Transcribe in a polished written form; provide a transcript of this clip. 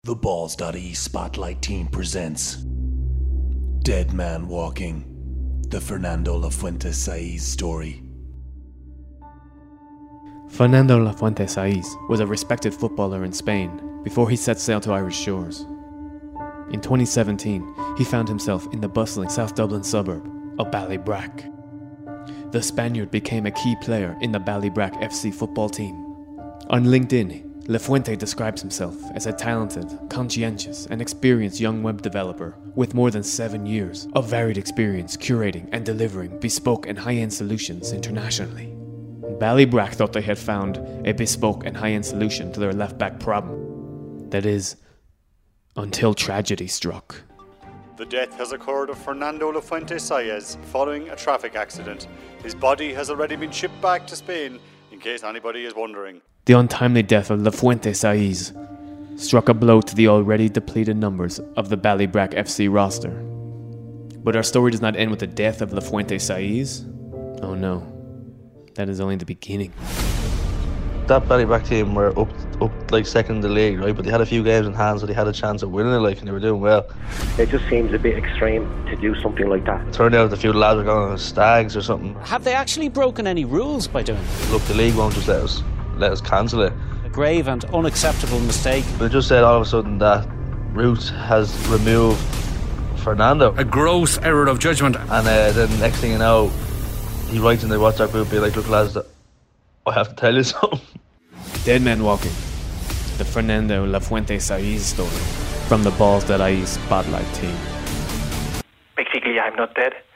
The Balls.e Spotlight team presents Dead Man Walking, the Fernando Lafuente Saiz story. Fernando Lafuente Saiz was a respected footballer in Spain before he set sail to Irish shores. In 2017, he found himself in the bustling South Dublin suburb of Ballybrack. The Spaniard became a key player in the Ballybrack FC football team. On LinkedIn, Lafuente describes himself as a talented, conscientious, and experienced young web developer with more than 7 years of varied experience curating and delivering bespoke and high-end solutions internationally. Ballybrack thought they had found a bespoke and high-end solution to their left-back problem. That is, until tragedy struck. The death has occurred of Fernando Lafuente Saiz following a traffic accident. His body has already been shipped back to Spain, in case anybody is wondering. The untimely death of Lafuente Saiz struck a blow to the already depleted numbers of the Ballybrack FC roster. But our story does not end with the death of Lafuente Saiz. Oh no, that is only the beginning. That Ballybrack team were up like second in the league, right? But they had a few games in hand, so they had a chance of winning it, like, and they were doing well. It just seems a bit extreme to do something like that. It turned out a few lads were going on stags or something. Have they actually broken any rules by doing it? Look, the league won't just let us cancel it. A grave and unacceptable mistake. But it just said all of a sudden that Root has removed Fernando. A gross error of judgment. And then next thing you know, he writes in the WhatsApp group, be like, look lads, I have to tell you something. Dead Man Walking, the Fernando Lafuente Saiz story from the Balls.e Spotlight team. Basically, I'm not dead.